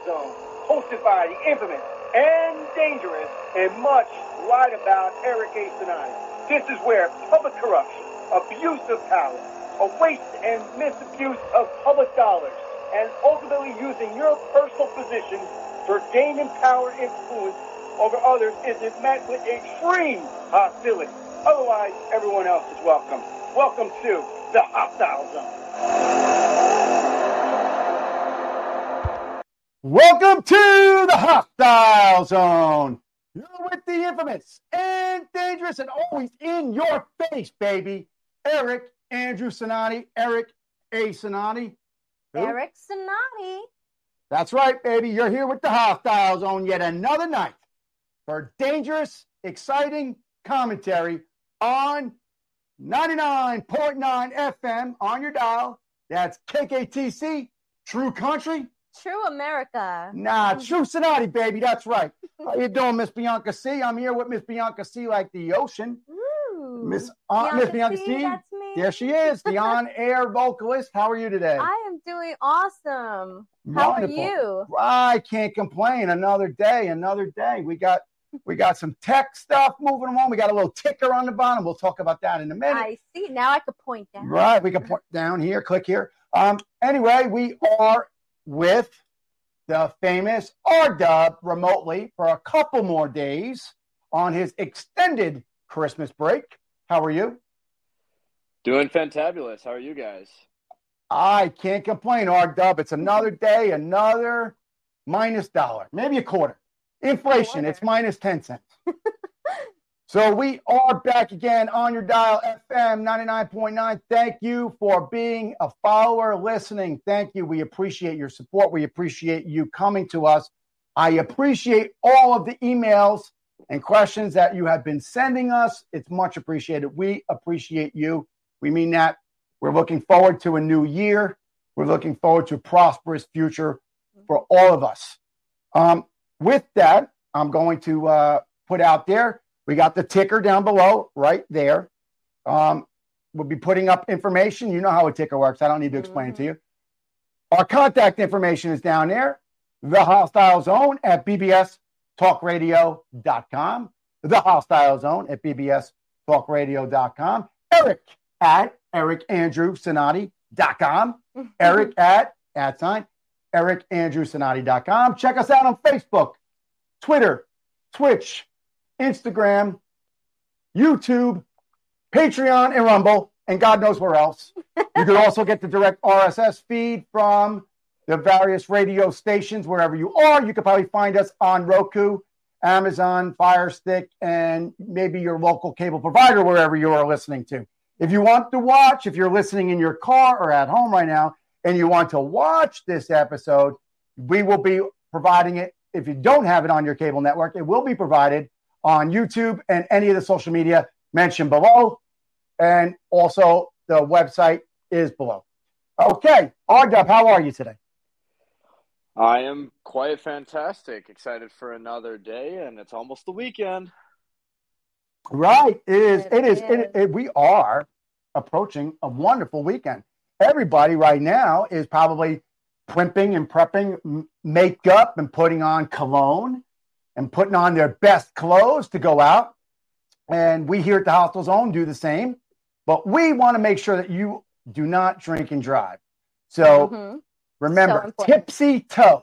Zone, hosted by the infamous and dangerous and much lied about Eric A. Sinani. This is where public corruption, abuse of power, a waste and misabuse of public dollars, and ultimately using your personal position for gaining power influence over others is met with extreme hostility. Otherwise, everyone else is welcome. Welcome to the Hostile Zone. Welcome to the Hostile Zone. You're with the infamous and dangerous and always in your face, baby, Eric Andrew Sinani, Eric A. Sinani. Who? Eric Sinani. That's right, baby. You're here with the Hostile Zone yet another night for dangerous, exciting commentary on 99.9 FM on your dial. That's KKTC, True Country. True America. Nah, True Sinani, baby. That's right. How you doing, Miss Bianca C? I'm here with Miss Bianca C like the ocean. Ooh. Miss Bianca C. That's me. There she is, the on-air vocalist. How are you today? I am doing awesome. How Wonderful. are you? I can't complain. Another day. We got some tech stuff moving along. We got a little ticker on the bottom. We'll talk about that in a minute. I see. Now I could point down. Right. We can point down here. Click here. Anyway, we are with the famous R-Dub remotely for a couple more days on his extended Christmas break. How are you? Doing fantabulous. How are you guys? I can't complain, R-Dub. It's another day, another minus $1, maybe a quarter. Inflation, it's minus 10 cents. So we are back again on your dial, FM 99.9. Thank you for being a follower, listening. Thank you. We appreciate your support. We appreciate you coming to us. I appreciate all of the emails and questions that you have been sending us. It's much appreciated. We appreciate you. We mean that. We're looking forward to a new year. We're looking forward to a prosperous future for all of us. With that, I'm going to put out there, we got the ticker down below right there. We'll be putting up information. You know how a ticker works. I don't need to explain it to you. Our contact information is down there. The Hostile Zone at bbstalkradio.com. The Hostile Zone at bbstalkradio.com. Eric at ericandrewsinati.com. Eric at ericandrewsinati.com. Check us out on Facebook, Twitter, Twitch, Instagram, YouTube, Patreon, and Rumble, and God knows where else. You can also get the direct RSS feed from the various radio stations wherever you are. You can probably find us on Roku, Amazon, Fire Stick, and maybe your local cable provider wherever you are listening to. If you want to watch, if you're listening in your car or at home right now, and you want to watch this episode, we will be providing it. If you don't have it on your cable network, it will be provided on YouTube and any of the social media mentioned below. And also the website is below. Okay. R-Dub, how are you today? I am quite fantastic. Excited for another day, and it's almost the weekend. Right. It is. We are approaching a wonderful weekend. Everybody right now is probably primping and prepping makeup and putting on cologne and putting on their best clothes to go out. And we here at the Hostile Zone do the same. But we want to make sure that you do not drink and drive. So remember, Tipsy Toe,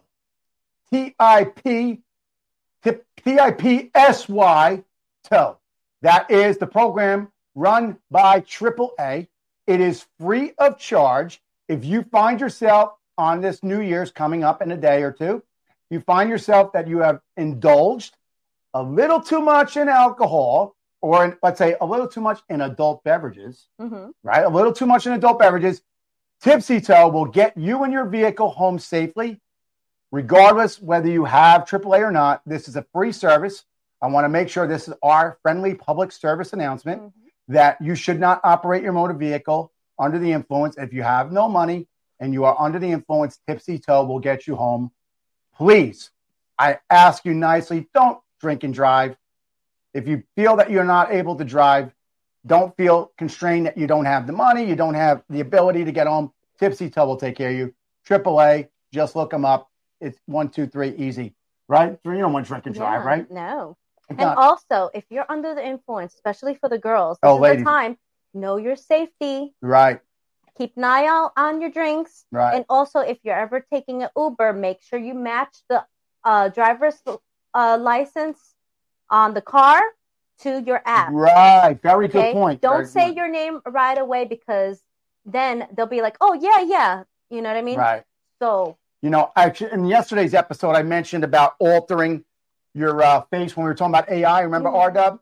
Tipsy Toe. That is the program run by AAA. It is free of charge. If you find yourself on this New Year's coming up in a day or two, you find yourself that you have indulged a little too much in alcohol, or let's say a little too much in adult beverages, right? A little too much in adult beverages. Tipsy Toe will get you and your vehicle home safely, regardless whether you have AAA or not. This is a free service. I want to make sure this is our friendly public service announcement that you should not operate your motor vehicle under the influence. If you have no money and you are under the influence, Tipsy Toe will get you home. Please, I ask you nicely, don't drink and drive. If you feel that you're not able to drive, don't feel constrained that you don't have the money, you don't have the ability to get home. Tipsy Toe will take care of you. AAA, just look them up. it's 1, 2, 3, easy, right? You don't want to drink and drive, Yeah, right? No. It's And not- also, if you're under the influence, especially for the girls, this Oh, is ladies. the time. Know your safety. right, Keep an eye out on your drinks. right. And also, if you're ever taking an Uber, make sure you match the driver's license on the car to your app. Right. Very good Okay? point. Don't Very say good. your name right away, because then they'll be like, oh, yeah. You know what I mean? Right. So, You know, actually, in yesterday's episode, I mentioned about altering your face when we were talking about AI. Remember, Mhm. RW?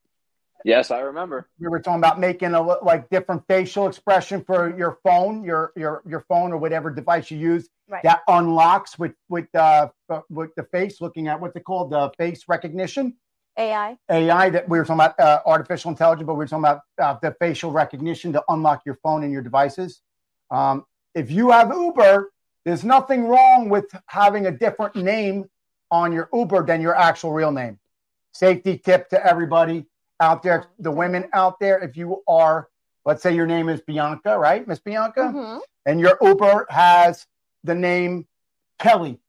Yes, I remember. We were talking about making like different facial expression for your phone, your phone or whatever device you use right. that unlocks with the face, looking at what's it called, the face recognition. AI. That we were talking about artificial intelligence, but we were talking about the facial recognition to unlock your phone and your devices. If you have Uber, there's nothing wrong with having a different name on your Uber than your actual real name. Safety tip to everybody out there, the women out there. If you are, let's say your name is Bianca, right, Miss Bianca, Mhm. and your Uber has the name Kelly.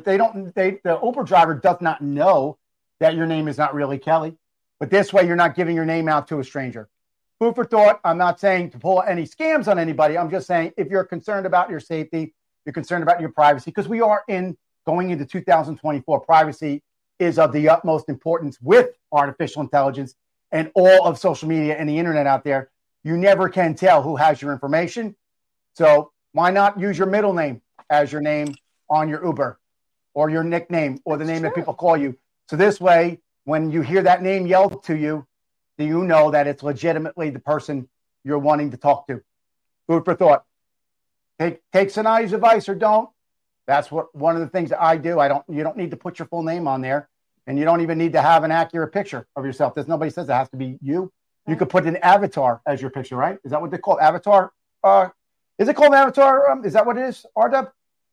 The Uber driver does not know that your name is not really Kelly, but this way you're not giving your name out to a stranger. Food for thought. I'm not saying to pull any scams on anybody. I'm just saying if you're concerned about your safety, you're concerned about your privacy, because we are going into 2024. Privacy is of the utmost importance with artificial intelligence and all of social media and the internet out there. You never can tell who has your information. So why not use your middle name as your name on your Uber, or your nickname, or the name that people call you? So this way, when you hear that name yelled to you, do you know that it's legitimately the person you're wanting to talk to? Food for thought. Take Sanai's advice or don't. That's one of the things that I do. You don't need to put your full name on there, and you don't even need to have an accurate picture of yourself. There's nobody says it has to be you. You could put an avatar as your picture, right? Is that what they call avatar? Is it called an avatar? Is that what it is, RW?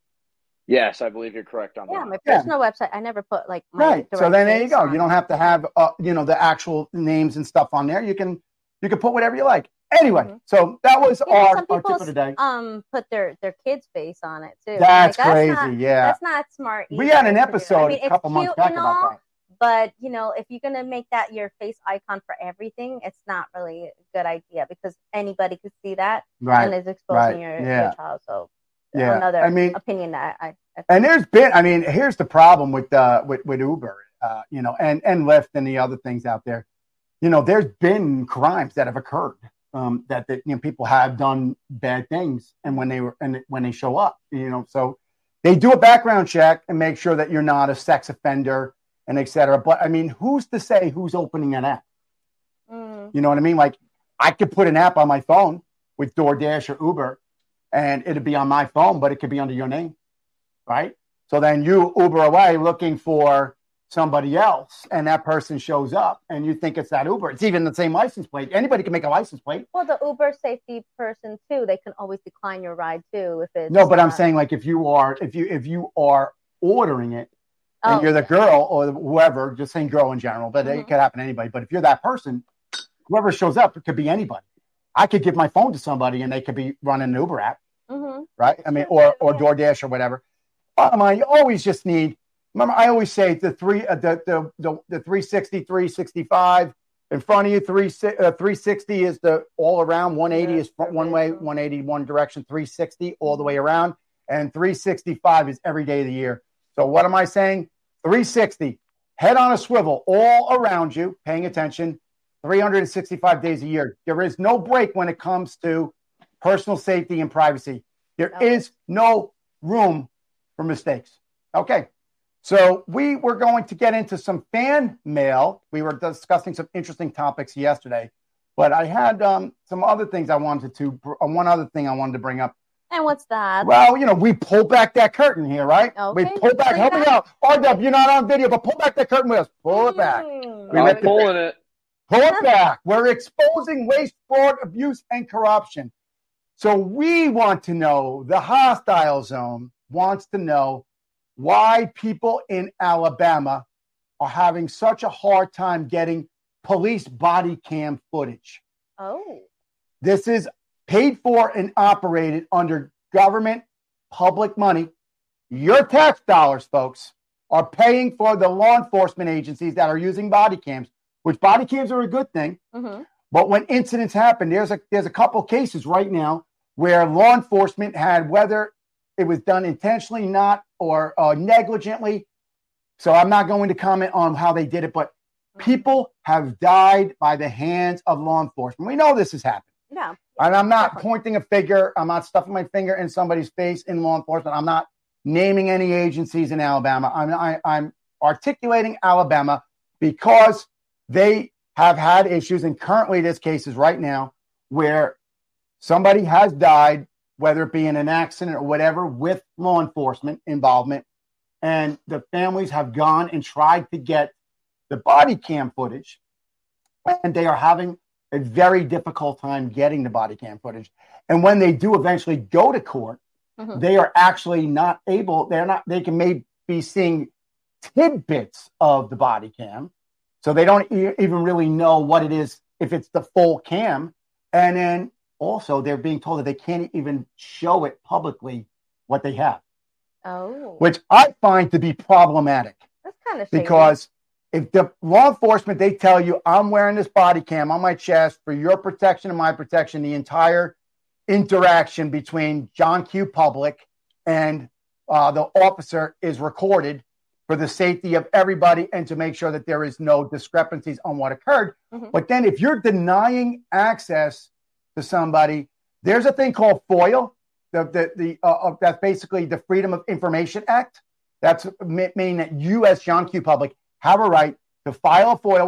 Yes, I believe you're correct on Yeah, that. my personal website. I never put like my Right. So direct then there you face go. on You don't it. have to have the actual names and stuff on there. You can put whatever you like. Anyway, Mhm. so that was Yeah, our some tip people of the day. put their kid's face on it too. That's Like, crazy. not, Yeah. that's not smart. We either had an to do that. episode I mean, a couple it's months cute back and about all, that. but if you're gonna make that your face icon for everything, it's not really a good idea, because anybody could see that Right. and is exposing Right. your Yeah. child. So Yeah. another I mean, opinion that I and here's the problem with Uber, and Lyft and the other things out there. There's been crimes that have occurred, that people have done bad things, and when they show up, so they do a background check and make sure that you're not a sex offender and et cetera. But I mean, who's to say who's opening an app? You know what I mean? Like, I could put an app on my phone with DoorDash or Uber, and it'd be on my phone, but it could be under your name. Right? So then you Uber away looking for somebody else, and that person shows up, and you think it's that Uber. It's even the same license plate. Anybody can make a license plate. Well, the Uber safety person too, they can always decline your ride too if it's No, but I'm saying, like, if you are ordering it, and you're the girl or whoever, just saying girl in general, but it could happen to anybody. But if you're that person, whoever shows up, it could be anybody. I could give my phone to somebody, and they could be running an Uber app, right? I mean, or DoorDash or whatever. You always just need. Remember, I always say the 360, 365 in front of you. 360 is the all around. 180 is one way. 180 one direction. 360 all the way around, and 365 is every day of the year. So what am I saying? 360, head on a swivel, all around you, paying attention. 365 days a year. There is no break when it comes to personal safety and privacy. There is no room for mistakes. Okay. So we were going to get into some fan mail. We were discussing some interesting topics yesterday, but I had some other things one other thing I wanted to bring up. And what's that? Well, we pulled back that curtain here, right? Okay. We pulled back. Help me out. RW, you're not on video, but pull back that curtain with us. Pull it back. I'm pulling it. Pull it back. We're exposing waste, fraud, abuse, and corruption. So we want to know, the hostile zone wants to know why people in Alabama are having such a hard time getting police body cam footage. Oh. This is paid for and operated under government public money Your tax dollars, folks, are paying for the law enforcement agencies that are using body cams, which body cams are a good thing. Mm-hmm. But when incidents happen, there's a couple cases right now where law enforcement had, whether it was done intentionally, not, or negligently. So I'm not going to comment on how they did it, but people have died by the hands of law enforcement. We know this has happened. Yeah. And I'm not pointing a finger. I'm not stuffing my finger in somebody's face in law enforcement. I'm not naming any agencies in Alabama. I'm articulating Alabama because they have had issues, and currently there's cases right now where somebody has died, whether it be in an accident or whatever, with law enforcement involvement, and the families have gone and tried to get the body cam footage, and they are having a very difficult time getting the body cam footage. And when they do eventually go to court, Mm-hmm. they are actually not able, they can maybe be seeing tidbits of the body cam. So they don't even really know what it is, if it's the full cam. And then also they're being told that they can't even show it publicly what they have. Oh. Which I find to be problematic. That's kind of shady. Because if the law enforcement, they tell you, I'm wearing this body cam on my chest for your protection and my protection, the entire interaction between John Q. Public and the officer is recorded for the safety of everybody and to make sure that there is no discrepancies on what occurred. Mm-hmm. But then if you're denying access to somebody, there's a thing called FOIA, that's basically the Freedom of Information Act. That's meaning that you, as John Q. Public, have a right to file a FOIA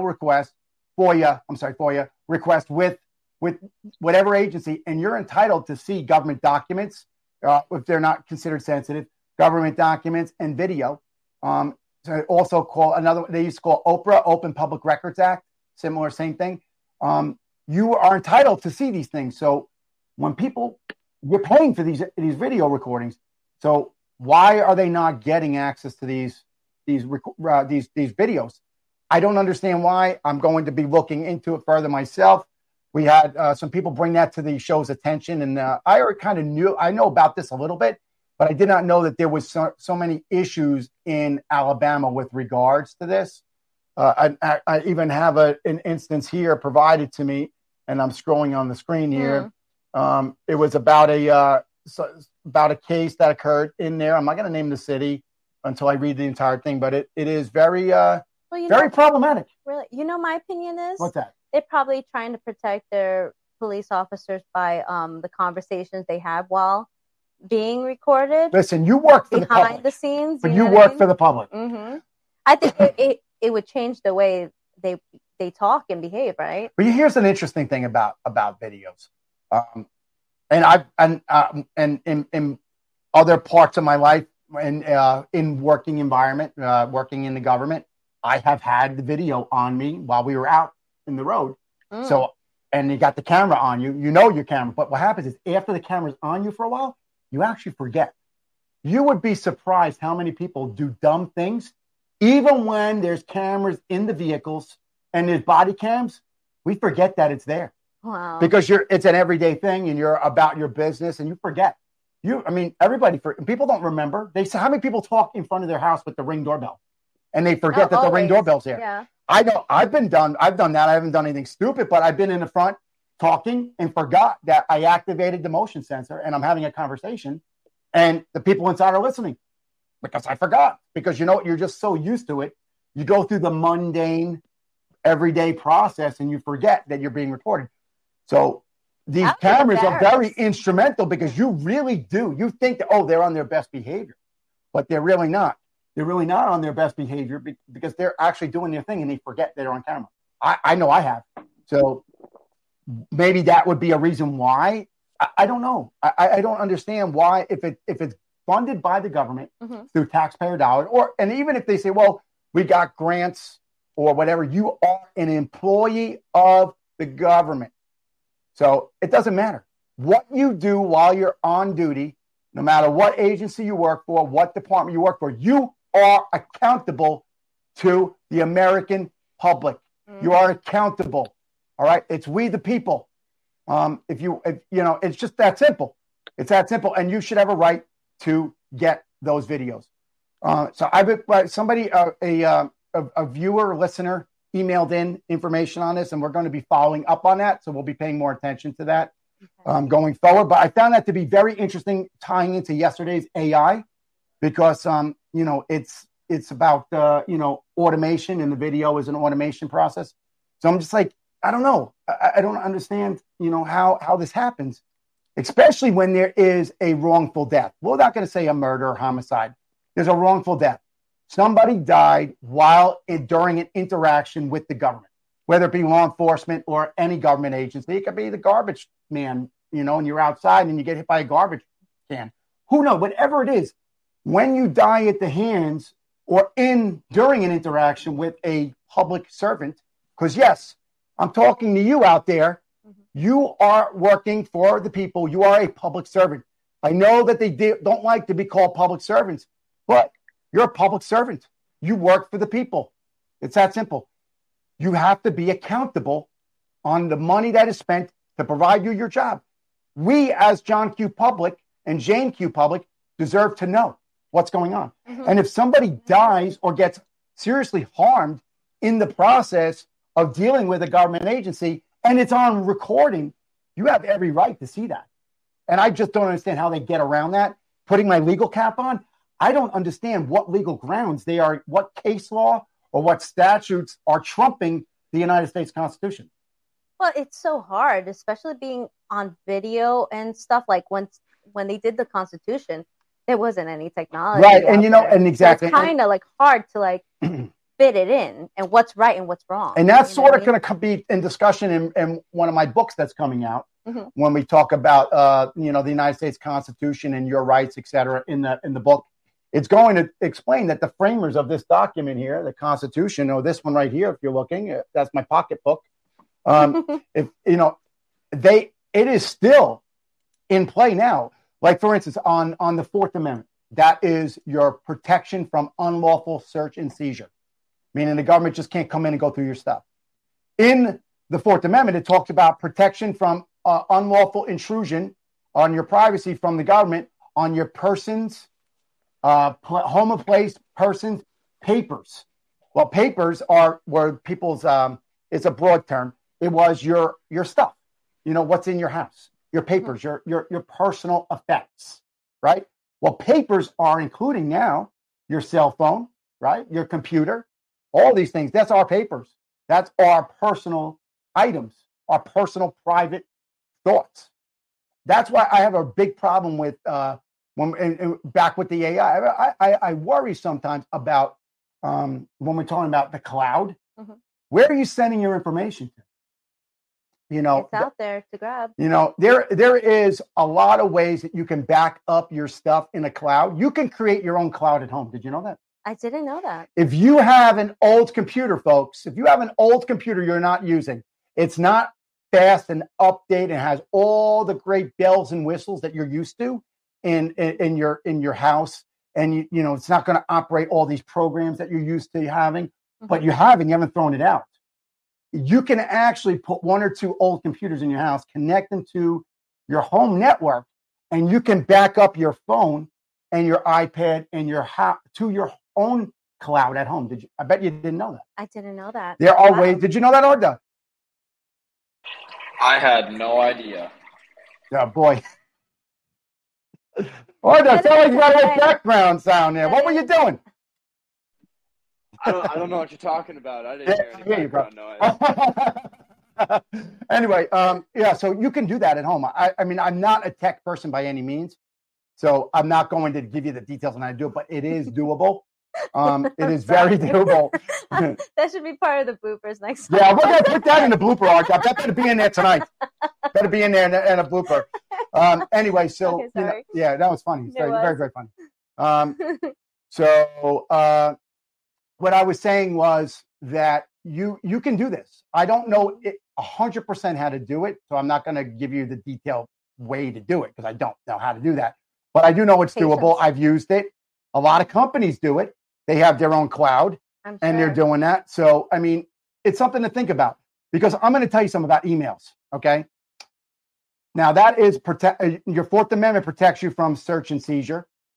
request with whatever agency, and you're entitled to see government documents if they're not considered sensitive, government documents and video. So also they used to call OPRA, Open Public Records Act, similar, same thing. You are entitled to see these things. So when you're paying for these video recordings, so why are they not getting access to these videos? I don't understand why. I'm going to be looking into it further myself. We had some people bring that to the show's attention, and I already kind of I know about this a little bit, but I did not know that there was so many issues in Alabama with regards to this. I even have an instance here provided to me, and I'm scrolling on the screen here. It was about a case that occurred in there. I'm not going to name the city until I read the entire thing, but it is very very problematic. Really, my opinion is, what's that? They're probably trying to protect their police officers by the conversations they have while being recorded. Listen, you work for the public. Behind the scenes. But you work for the public. Mm-hmm. I think it would change the way they talk and behave, right? But here's an interesting thing about videos. And in other parts of my life, in working environment, working in the government, I have had the video on me while we were out in the road. So, and you got the camera on you, your camera. But what happens is after the camera's on you for a while, you actually forget. You would be surprised how many people do dumb things. Even when there's cameras in the vehicles and there's body cams, we forget that it's there. Wow. Because it's an everyday thing and you're about your business and you forget. People don't remember. They say, how many people talk in front of their house with the Ring doorbell? And they forget that the Ring doorbell's there. Yeah. I know I've done that. I haven't done anything stupid, but I've been in the front talking and forgot that I activated the motion sensor and I'm having a conversation and the people inside are listening because I forgot. Because you're just so used to it. You go through the mundane everyday process and you forget that you're being recorded. So these cameras are very instrumental because you really do. You think that, they're on their best behavior, but they're really not. They're really not on their best behavior because they're actually doing their thing and they forget they're on camera. I know I have. So maybe that would be a reason why. I don't know. I don't understand why, if it's funded by the government through taxpayer dollars, and even if they say, well, we got grants or whatever, you are an employee of the government. So it doesn't matter what you do while you're on duty, no matter what agency you work for, what department you work for, you are accountable to the American public. You are accountable. All right. It's we the people. It's just that simple. It's that simple. And you should have a right to get those videos. So somebody, a viewer, listener, emailed in information on this, and we're going to be following up on that. So we'll be paying more attention to that going forward. But I found that to be very interesting, tying into yesterday's AI, because it's about automation, and the video is an automation process. So I'm just like, I don't know. I don't understand, how this happens, especially when there is a wrongful death. We're not going to say a murder or homicide. There's a wrongful death. Somebody died during an interaction with the government, whether it be law enforcement or any government agency. It could be the garbage man, and you're outside and you get hit by a garbage can. Who knows? Whatever it is, when you die at the hands or during an interaction with a public servant, because yes, I'm talking to you out there. You are working for the people. You are a public servant. I know that they don't like to be called public servants, but you're a public servant. You work for the people. It's that simple. You have to be accountable on the money that is spent to provide you your job. We, as John Q. Public and Jane Q. Public, deserve to know what's going on. And if somebody dies or gets seriously harmed in the process of dealing with a government agency, and it's on recording, you have every right to see that. And I just don't understand how they get around that. Putting my legal cap on, I don't understand what legal grounds what case law or what statutes are trumping the United States Constitution. Well, it's so hard, especially being on video and stuff. Like when they did the Constitution, there wasn't any technology. Right, and exactly. So it's kind of like hard to fit it in and what's right and what's wrong. And that's sort of going to be in discussion in one of my books that's coming out when we talk about the United States Constitution and your rights, et cetera, in the book. It's going to explain that the framers of this document here, the Constitution, or this one right here, if you're looking, that's my pocketbook. It is still in play now. Like, for instance, on the Fourth Amendment, that is your protection from unlawful search and seizure, meaning the government just can't come in and go through your stuff. In the Fourth Amendment, it talks about protection from unlawful intrusion on your privacy from the government on your persons, home of place, persons, papers. Well, papers were people's, it's a broad term. It was your stuff, what's in your house, your papers, your personal effects, right? Well, papers are including now your cell phone, right? Your computer, all these things. That's our papers. That's our personal items, our personal private thoughts. That's why I have a big problem with back with the AI. I worry sometimes about when we're talking about the cloud. Where are you sending your information to? It's out there to grab. There is a lot of ways that you can back up your stuff in a cloud. You can create your own cloud at home. Did you know that? I didn't know that. If you have an old computer, folks, if you have an old computer you're not using, it's not fast and update and has all the great bells and whistles that you're used to in your house, and it's not going to operate all these programs that you're used to having, but you haven't thrown it out. You can actually put one or two old computers in your house, connect them to your home network, and you can back up your phone and your iPad and to your own cloud at home. I bet you didn't know that. I didn't know that. There are ways. Did you know that, Orda? I had no idea. Oh, boy. Orda, sound like you got a background sound there. What were you doing? I don't know what you're talking about. I didn't hear any background noise. Anyway, so you can do that at home. I mean, I'm not a tech person by any means, so I'm not going to give you the details on how to do it, but it is doable. It is very doable. That should be part of the bloopers next time. Yeah, we're going to put that in the blooper archive. That better be in there tonight. Better be in there in a blooper. Anyway, so, okay, that was funny. Very, very funny. What I was saying was that you can do this. I don't know 100% how to do it, so I'm not going to give you the detailed way to do it because I don't know how to do that. But I do know it's doable. I've used it. A lot of companies do it. They have their own cloud, and they're doing that. So, I mean, it's something to think about because I'm going to tell you something about emails, okay? Now, that is your Fourth Amendment protects you from search and seizure.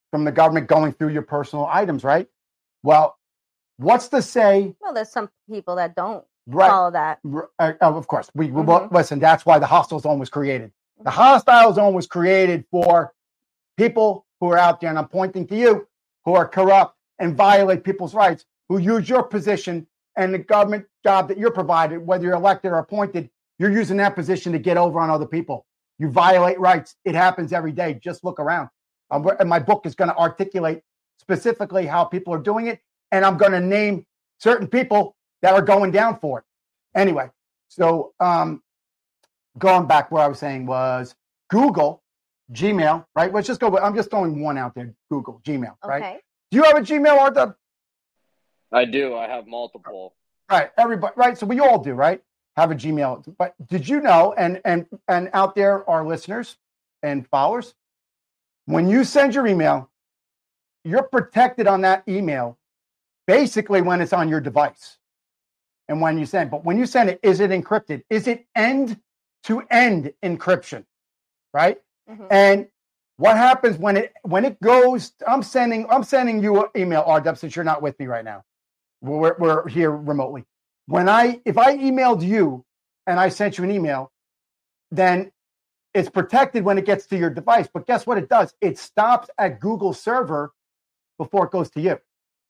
from the government going through your personal items, right? Well, what's to say? Well, there's some people that don't Right. follow that. Of course, we listen. That's why the hostile zone was created. The hostile zone was created for people who are out there, and I'm pointing to you, who are corrupt and violate people's rights, who use your position and the government job that you're provided, whether you're elected or appointed, you're using that position to get over on other people. You violate rights. It happens every day. Just look around. And my book is going to articulate specifically how people are doing it, and I'm going to name certain people that are going down for it. Anyway, so going back, what I was saying was Google, Gmail, right? Let's just go. I'm just throwing one out there. Google, Gmail, right? Okay. Do you have a Gmail, Arthur? I do. I have multiple. Right. Everybody, right? So we all do, right? Have a Gmail. But did you know, and out there, our listeners and followers, when you send your email, you're protected on that email basically when it's on your device. And when you send, but when you send it, is it encrypted? Is it end-to-end encryption, right? Mm-hmm. And what happens when it goes? I'm sending you an email, RW, since you're not with me right now. We're here remotely. If I emailed you and I sent you an email, then it's protected when it gets to your device. But guess what it does? It stops at Google's server before it goes to you.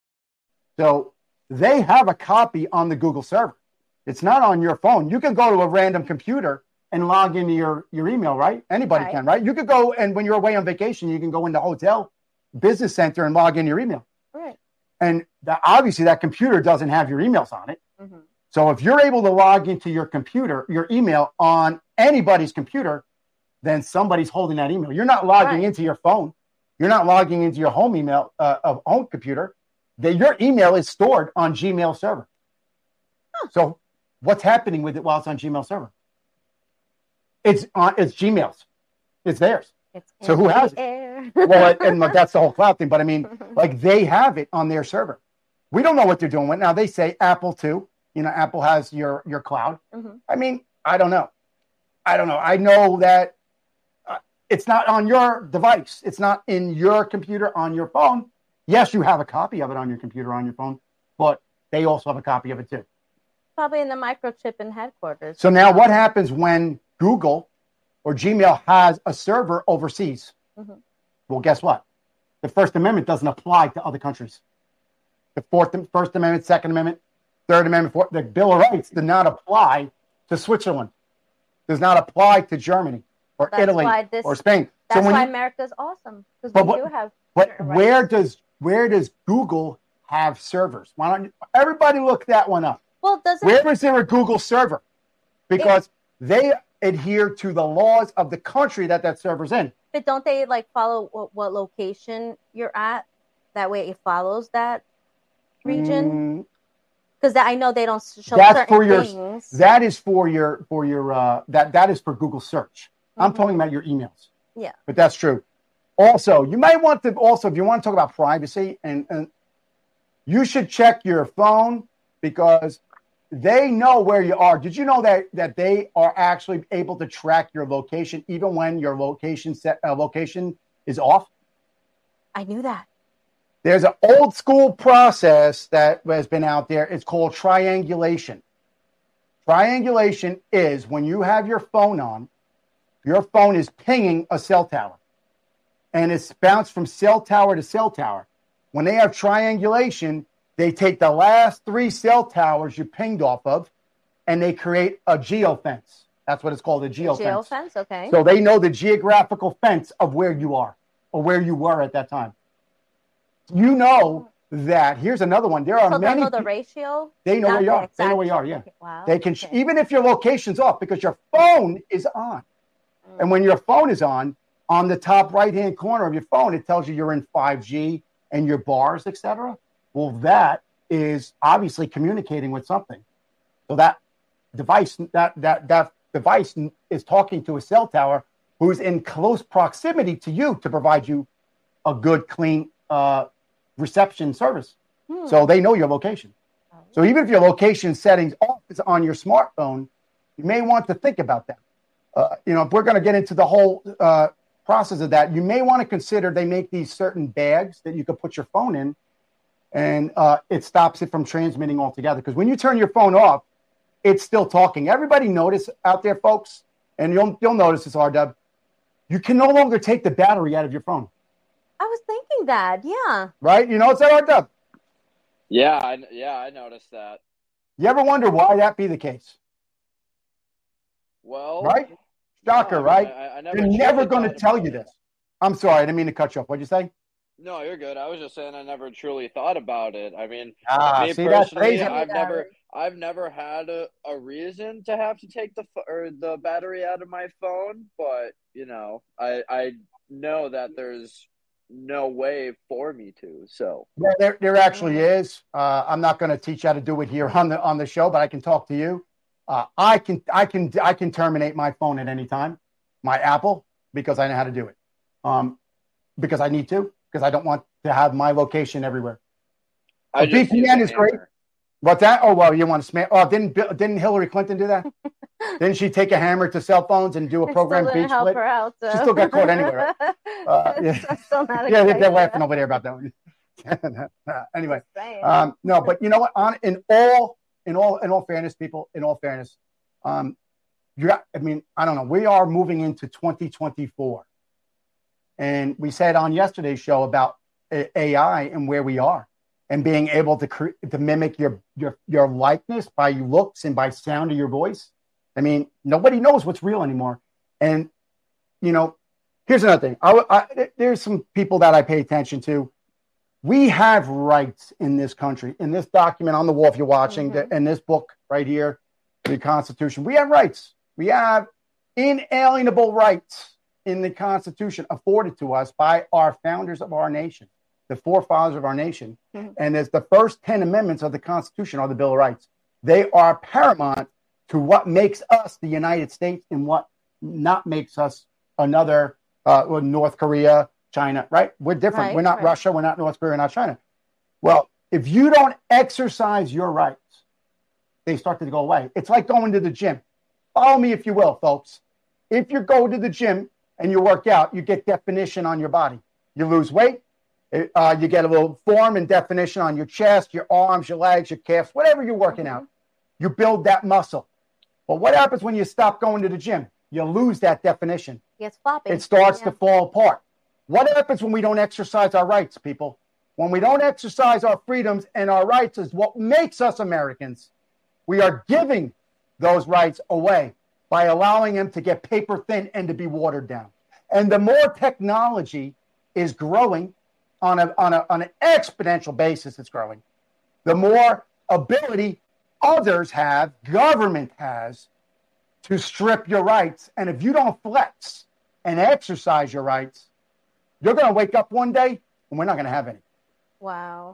So they have a copy on the Google server. It's not on your phone. You can go to a random computer and log into your email, right? Anybody can, right? You could go, and when you're away on vacation, you can go into hotel, business center, and log in your email. Right. And obviously that computer doesn't have your emails on it. Mm-hmm. So if you're able to log into your computer, your email on anybody's computer, then somebody's holding that email. You're not logging into your phone. You're not logging into your home email of home computer. Your email is stored on Gmail server. Huh. So what's happening with it while it's on Gmail server? It's Gmail's. It's theirs. So who has it? Well, and that's the whole cloud thing. But I mean, like, they have it on their server. We don't know what they're doing with it. Now they say Apple too. You know, Apple has your cloud. Mm-hmm. I mean, I don't know. I know that it's not on your device. It's not in your computer on your phone. Yes, you have a copy of it on your computer on your phone, but they also have a copy of it too. Probably in the microchip in headquarters. So now what happens when Google or Gmail has a server overseas? Mm-hmm. Well, guess what? The First Amendment doesn't apply to other countries. The First Amendment, Second Amendment, Third Amendment, the Bill of Rights do not apply to Switzerland. Does not apply to Germany or Italy or Spain. That's why America's awesome, because we do have. But where does Google have servers? Why don't everybody look that one up? Well, where is there a Google server? Because they adhere to the laws of the country that server's in. But don't they follow what location you're at? That way it follows that region. Because I know they don't show certain things. That is for your that is for Google search. Mm-hmm. I'm talking about your emails. Yeah. But that's true. Also, you might want to if you want to talk about privacy, and you should check your phone because they know where you are. Did you know that they are actually able to track your location even when your location is off? I knew that. There's an old school process that has been out there. It's called triangulation. Triangulation is when you have your phone on, your phone is pinging a cell tower. And it's bounced from cell tower to cell tower. When they have triangulation, they take the last 3 cell towers you pinged off of, and they create a geofence. That's what it's called, a geofence. Geofence, okay. So they know the geographical fence of where you are or where you were at that time. You know that. Here's another one. There are many. They know the ratio? They know where you are. They know where you are, yeah. Wow. They can, even if your location's off, because your phone is on. And when your phone is on the top right-hand corner of your phone, it tells you you're in 5G and your bars, etc. Well, that is obviously communicating with something. So that device is talking to a cell tower who's in close proximity to you to provide you a good, clean reception service. So they know your location. So even if your location settings off is on your smartphone, you may want to think about that. If we're going to get into the whole process of that, you may want to consider they make these certain bags that you could put your phone in, and it stops it from transmitting altogether. Because when you turn your phone off, it's still talking. Everybody notice out there, folks, and you'll notice this, RW. You can no longer take the battery out of your phone. I was thinking that, yeah. Right? You know, it's that, RW. Yeah, I noticed that. You ever wonder why that be the case? Well, right? Shocker, no, right? They're never going to tell you this. I'm sorry, I didn't mean to cut you off. What'd you say? No, you're good. I was just saying I never truly thought about it. I mean, me see, personally, I've never had a reason to have to take the battery out of my phone, but you know, I know that there's no way for me to. So yeah, there actually is. I'm not going to teach you how to do it here on the show, but I can talk to you. I can terminate my phone at any time, my Apple, because I know how to do it. Because I need to, because I don't want to have my location everywhere. VPN is great. What's that? Oh, well, you want to smash? Oh, didn't Hillary Clinton do that? Didn't she take a hammer to cell phones and do a program beach split? Out, so. She still got caught anyway. Right? Yeah, they're laughing over there about that one. Anyway, no, but you know what? In all fairness, people, in all fairness, I mean, I don't know. We are moving into 2024, and we said on yesterday's show about AI and where we are, and being able to mimic your likeness by looks and by sound of your voice. I mean, nobody knows what's real anymore. And you know, here's another thing. There's some people that I pay attention to. We have rights in this country. In this document on the wall, if you're watching, in this book right here, the Constitution, we have rights. We have inalienable rights in the Constitution afforded to us by our founders of our nation, the forefathers of our nation. And as the first 10 amendments of the Constitution are the Bill of Rights. They are paramount to what makes us the United States and what not makes us another North Korea, China, right? We're different. Right, we're not Russia. We're not North Korea. We're not China. Well, if you don't exercise your rights, they start to go away. It's like going to the gym. Follow me, if you will, folks. If you go to the gym and you work out, you get definition on your body. You lose weight. You get a little form and definition on your chest, your arms, your legs, your calves, whatever you're working out. You build that muscle. But what happens when you stop going to the gym? You lose that definition. It's floppy. It starts to fall apart. What happens when we don't exercise our rights, people? When we don't exercise our freedoms and our rights is what makes us Americans. We are giving those rights away by allowing them to get paper thin and to be watered down. And the more technology is growing on an exponential basis, it's growing, the more ability others have, government has, to strip your rights. And if you don't flex and exercise your rights, you're going to wake up one day and we're not going to have any. Wow.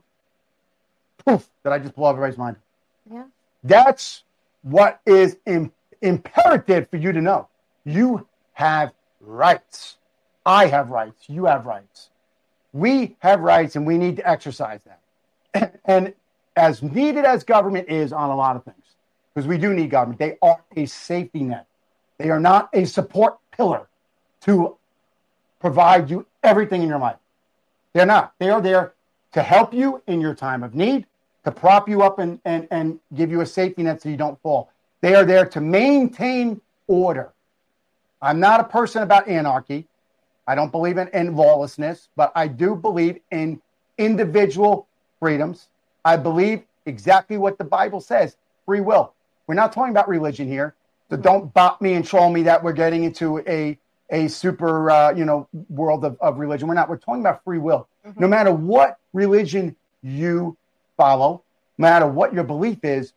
Poof, did I just blow everybody's mind? Yeah. That's what is imperative for you to know. You have rights. I have rights. You have rights. We have rights and we need to exercise them. And as needed as government is on a lot of things, because we do need government, they are a safety net. They are not a support pillar to provide you everything in your life. They're not. They are there to help you in your time of need, to prop you up and give you a safety net so you don't fall. They are there to maintain order. I'm not a person about anarchy. I don't believe in lawlessness, but I do believe in individual freedoms. I believe exactly what the Bible says, free will. We're not talking about religion here, so don't bop me and troll me that we're getting into a super, world of religion. We're not. We're talking about free will. No matter what religion you follow, no matter what your belief is,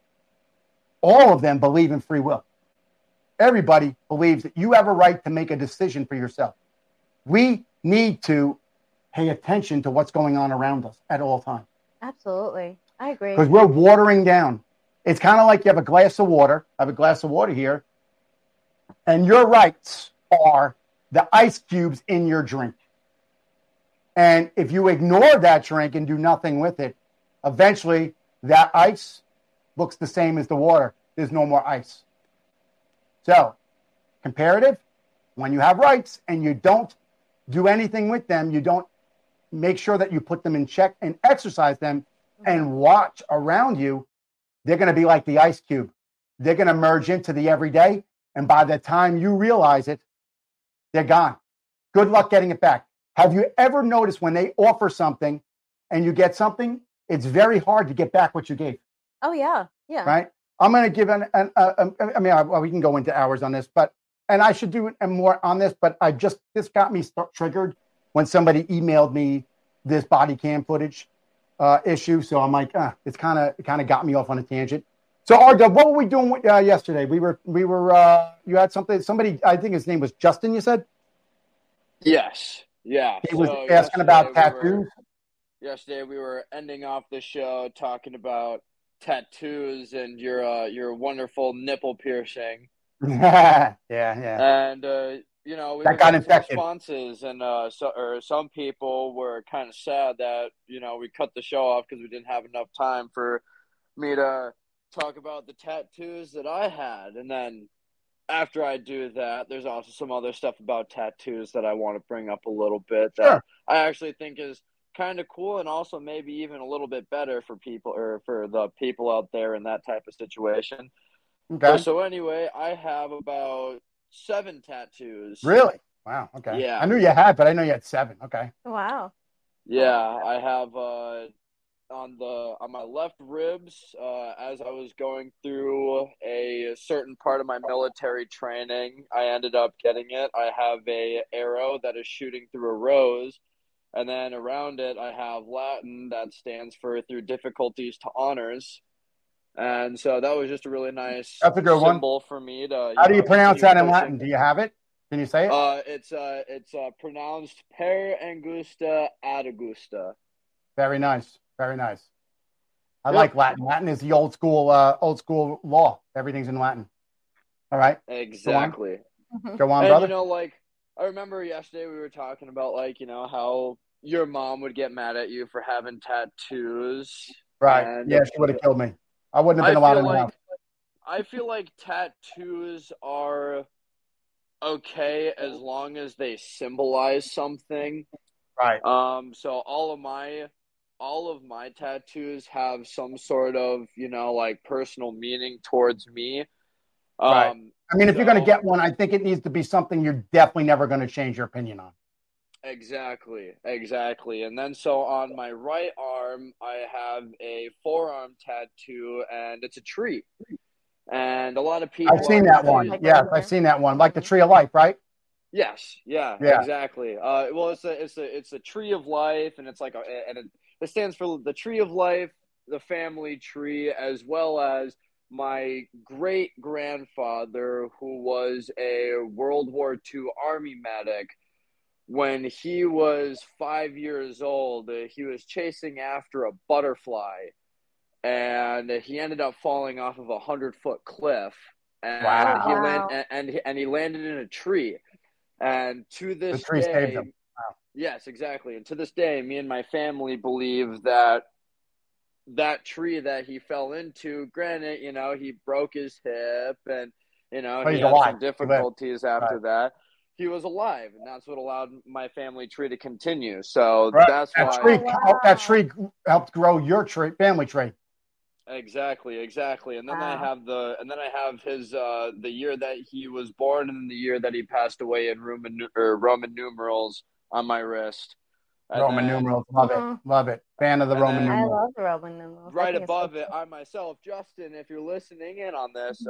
all of them believe in free will. Everybody believes that you have a right to make a decision for yourself. We need to pay attention to what's going on around us at all times. Absolutely. I agree. Because we're watering down. It's kind of like you have a glass of water. I have a glass of water here. And your rights are the ice cubes in your drink. And if you ignore that drink and do nothing with it, eventually that ice looks the same as the water. There's no more ice. So, comparative, when you have rights and you don't do anything with them, you don't make sure that you put them in check and exercise them and watch around you, they're going to be like the ice cube. They're going to merge into the everyday. And by the time you realize it, they're gone. Good luck getting it back. Have you ever noticed when they offer something and you get something, it's very hard to get back what you gave? Oh, yeah. Yeah. Right? I'm going to give we can go into hours on this, and I should do more on this, but this got me triggered when somebody emailed me this body cam footage issue. So I'm like, it kind of got me off on a tangent. So RW, what were we doing yesterday? We were you had somebody, I think his name was Justin, you said? Yes. Yeah. He was asking about tattoos. Yesterday we were ending off the show talking about tattoos and your wonderful nipple piercing. yeah. And we that got infected. Responses, and some people were kind of sad that we cut the show off because we didn't have enough time for me to talk about the tattoos that I had. And then after I do that, there's also some other stuff about tattoos that I want to bring up a little bit that I actually think is kind of cool, and also maybe even a little bit better for people, or for the people out there in that type of situation. Okay. So anyway, I have about 7 tattoos. Really? Wow. Okay. Yeah. I knew you had, but I know you had 7. Okay. Wow. Yeah, I have on my left ribs, as I was going through a certain part of my military training, I ended up getting it. I have a arrow that is shooting through a rose. And then around it, I have Latin that stands for through difficulties to honors. And so that was just a really nice symbol for me to. How do you pronounce that in Latin? Do you have it? Can you say it? It's pronounced per angusta ad augusta. Very nice. Very nice. I like Latin. Latin is the old school law. Everything's in Latin. All right. Exactly. Go on, brother. And I remember yesterday we were talking about how your mom would get mad at you for having tattoos. Right. And yeah, she would have killed me. I wouldn't have been allowed in the house. I feel like tattoos are okay as long as they symbolize something. Right. So all of my tattoos have some sort of, personal meaning towards me. Right. I mean, if you're going to get one, I think it needs to be something you're definitely never going to change your opinion on. Exactly. And then so on my right arm, I have a forearm tattoo, and it's a tree. And a lot of people. I've seen that one. Yes, I've seen that one. Like the tree of life, right? Yes. Yeah. Exactly. Well, it's a tree of life, and it's it stands for the tree of life, the family tree, as well as my great-grandfather, who was a World War II Army medic. When he was 5 years old, he was chasing after a butterfly, and he ended up falling off of a 100-foot cliff. And he landed in a tree. And to this the tree day, saved him. Wow. Yes, exactly. And to this day, me and my family believe that tree that he fell into, granted, he broke his hip, and he had some difficulties after that. He was alive, and that's what allowed my family tree to continue. So that's why that tree helped grow your family tree. Exactly. And then I have his the year that he was born and the year that he passed away in Roman numerals on my wrist. Roman numerals, love it. Fan of the Roman numerals. I love the Roman numerals. Right above it, I myself, Justin, if you're listening in on this,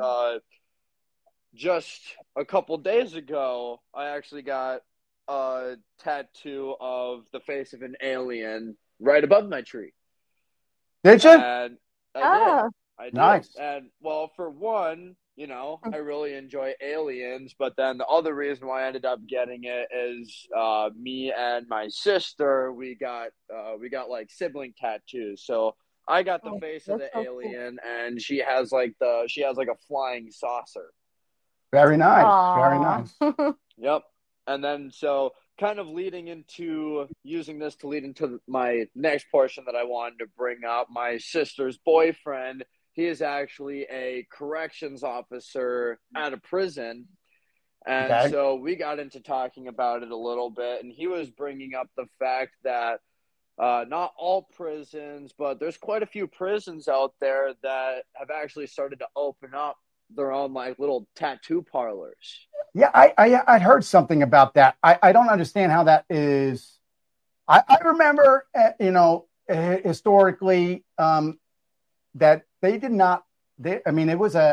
just a couple days ago, I actually got a tattoo of the face of an alien right above my tree. Did you? And I did. Nice. And well, for one, I really enjoy aliens, but then the other reason why I ended up getting it is me and my sister, we got like sibling tattoos. So I got the face of the alien, and she has like a flying saucer. Very nice. Aww. Very nice. Yep. And then so kind of using this to lead into my next portion that I wanted to bring up, my sister's boyfriend, he is actually a corrections officer at a prison. And Okay. so we got into talking about it a little bit, and he was bringing up the fact that not all prisons, but there's quite a few prisons out there that have actually started to open up their own like little tattoo parlors. Yeah, I heard something about that. I don't understand how that is. I remember, historically, that they did not. I mean, it was a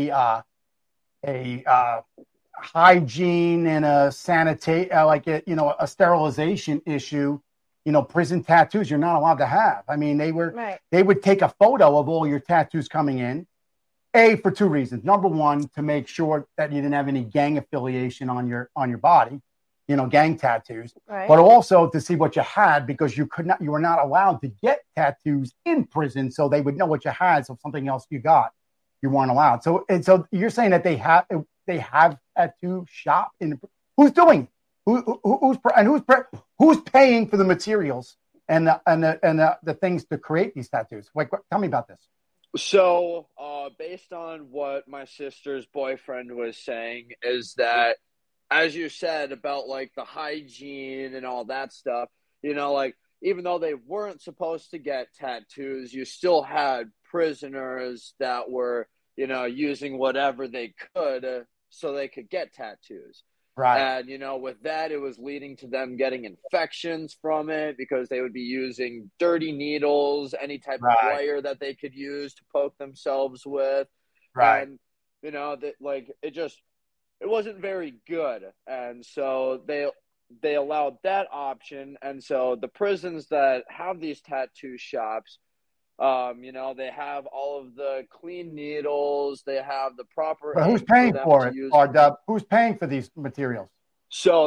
hygiene and a a sterilization issue. Prison tattoos you're not allowed to have. I mean, they would take a photo of all your tattoos coming in. For two reasons. Number one, to make sure that you didn't have any gang affiliation on your body, gang tattoos. Right. But also to see what you had, because you were not allowed to get tattoos in prison, so they would know what you had. So if something else you got, you weren't allowed. So you're saying that they have tattoo shop in who's doing who's paying for the materials and the things to create these tattoos? Tell me about this. So, based on what my sister's boyfriend was saying, is that, as you said about like the hygiene and all that stuff, like even though they weren't supposed to get tattoos, you still had prisoners that were, using whatever they could so they could get tattoos. Right. And, with that, it was leading to them getting infections from it because they would be using dirty needles, any type of wire that they could use to poke themselves with. Right. And, it wasn't very good. And so they allowed that option. And so the prisons that have these tattoo shops, they have all of the clean needles. They have the proper. But who's paying for it? Who's paying for these materials? So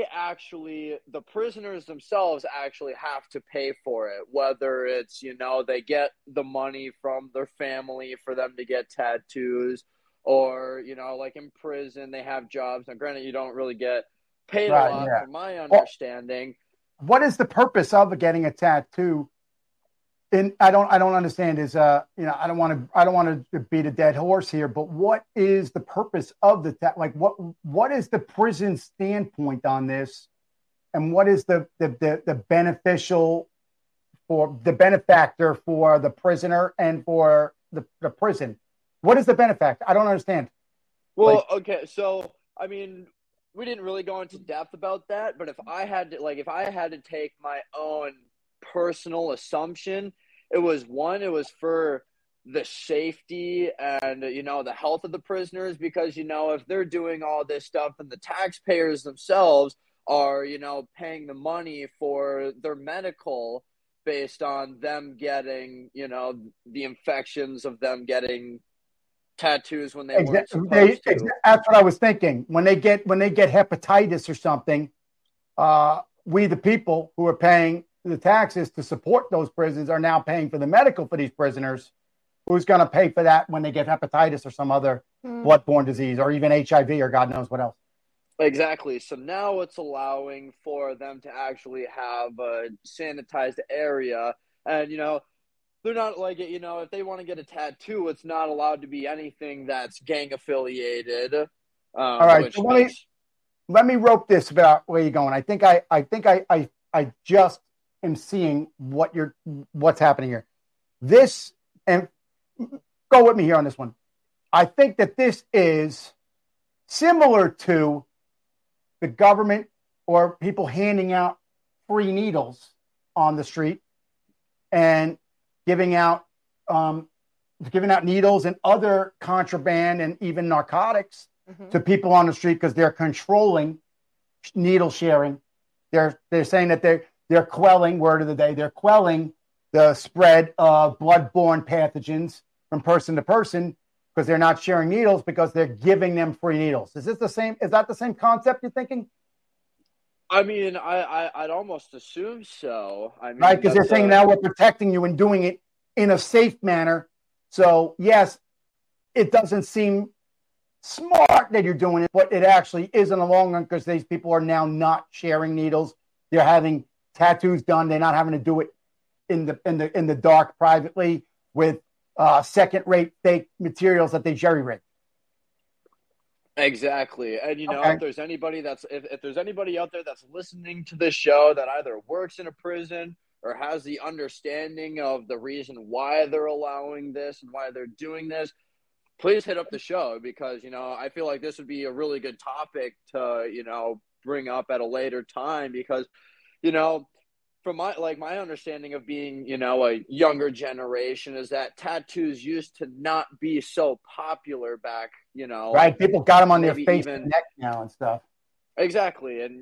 the prisoners themselves actually have to pay for it. Whether it's they get the money from their family for them to get tattoos, or like in prison they have jobs. Now, granted, you don't really get paid a lot, from my understanding. What is the purpose of getting a tattoo? And I don't understand is I don't want to beat a dead horse here, but what is the purpose of what is the prison standpoint on this, and what is the beneficial for the benefactor for the prisoner and for the prison? What is the benefactor? I don't understand. Well, okay, so I mean, we didn't really go into depth about that, but if I had to take my own personal assumption, it was for the safety and the health of the prisoners, because if they're doing all this stuff and the taxpayers themselves are paying the money for their medical based on them getting the infections of them getting tattoos when they weren't supposed to. That's what I was thinking. When they get hepatitis or something, we the people who are paying the taxes to support those prisons are now paying for the medical for these prisoners. Who's going to pay for that when they get hepatitis or some other bloodborne disease, or even HIV or God knows what else? Exactly. So now it's allowing for them to actually have a sanitized area, and they're not like it. If they want to get a tattoo, it's not allowed to be anything that's gang affiliated. All right. So let me rope this about where you're going. I think I just am seeing what's happening here. This, and go with me here on this one. I think that this is similar to the government or people handing out free needles on the street and giving out needles and other contraband and even narcotics to people on the street because they're controlling needle sharing. They're saying that they're quelling, word of the day, they're quelling the spread of bloodborne pathogens from person to person because they're not sharing needles because they're giving them free needles. Is that the same concept you're thinking? I mean, I'd almost assume so. I mean, right, because they're saying now we're protecting you and doing it in a safe manner. So, yes, it doesn't seem smart that you're doing it, but it actually is in the long run because these people are now not sharing needles. They're having tattoos done. They're not having to do it in the dark privately with second-rate fake materials that they jerry-rig. Exactly. And Okay. if there's anybody if there's anybody out there that's listening to this show that either works in a prison or has the understanding of the reason why they're allowing this and why they're doing this, please hit up the show, because I feel like this would be a really good topic to bring up at a later time, because from my understanding of being a younger generation is that tattoos used to not be so popular back. Right, people got them on their maybe face even and neck now and stuff. exactly. And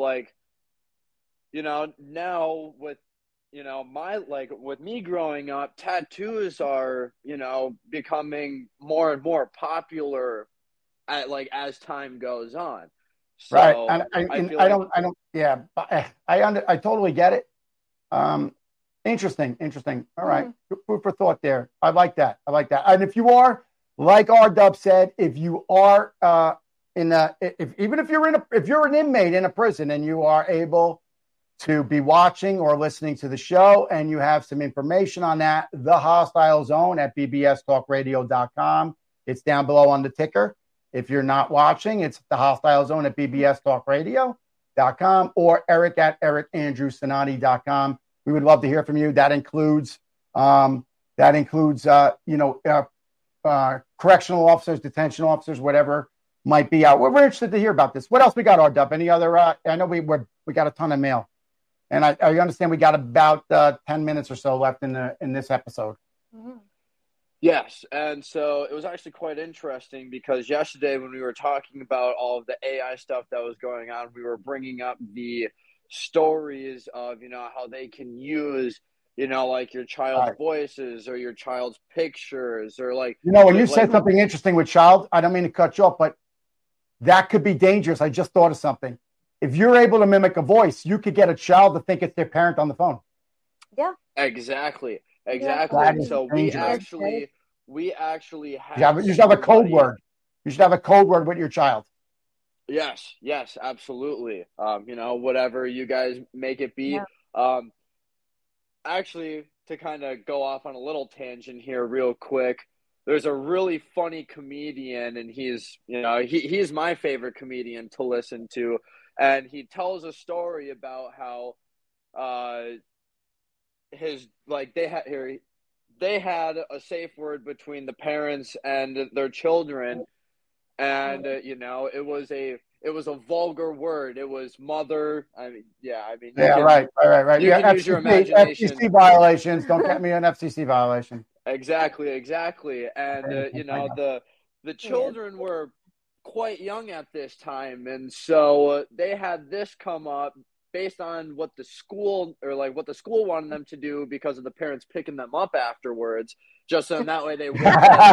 now with with me growing up, tattoos are becoming more and more popular as time goes on. So Right, and I don't. Yeah, I totally get it. Interesting. All right, food for thought there. I like that. And if you are, like R-Dub said, if you are if you're an inmate in a prison and you are able to be watching or listening to the show and you have some information on that, the Hostile Zone at bbstalkradio.com. It's down below on the ticker. If you're not watching, it's the Hostile Zone at bbstalkradio.com or Eric at ericandrewsinati.com. We would love to hear from you. That includes correctional officers, detention officers, whatever might be out. We're interested to hear about this. What else we got, R-Dub? Any other? I know we got a ton of mail, and I understand we got about 10 minutes or so left in this episode. Mm-hmm. Yes, and so it was actually quite interesting because yesterday when we were talking about all of the AI stuff that was going on, we were bringing up the stories of how they can use your child's voices or your child's pictures or when you said something interesting with child, I don't mean to cut you off, but that could be dangerous. I just thought of something. If you're able to mimic a voice, you could get a child to think it's their parent on the phone. Yeah. Exactly. Yeah. So we actually have you should have a code word. You should have a code word with your child. Yes, absolutely. Whatever you guys make it be. Yeah. Actually, to kind of go off on a little tangent here real quick, there's a really funny comedian, and he's my favorite comedian to listen to, and he tells a story about how they had a safe word between the parents and their children, and it was a vulgar word. It was mother. Right. You can use your imagination. FCC violations. Don't get me an FCC violation. Exactly. And the children were quite young at this time, and so they had this come up based on what the school wanted them to do because of the parents picking them up afterwards, just so that way they wouldn't